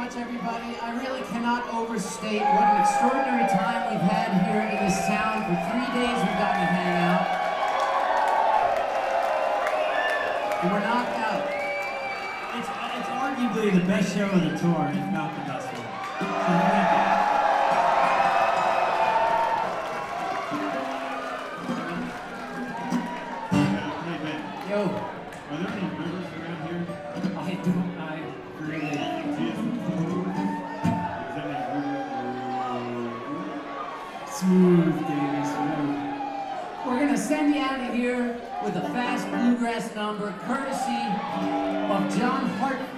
much, everybody. I really cannot overstate what an extraordinary time we've had here in this town. For 3 days we've gotten to hang out. And we're knocked out. It's arguably the best show of the tour, if not the best one. So thank you. Hey Ben, Yo, are there any rivers around here? I really... Is there any Smooth, Davey, smooth. We're gonna send you out of here with a fast bluegrass number, courtesy of John Hart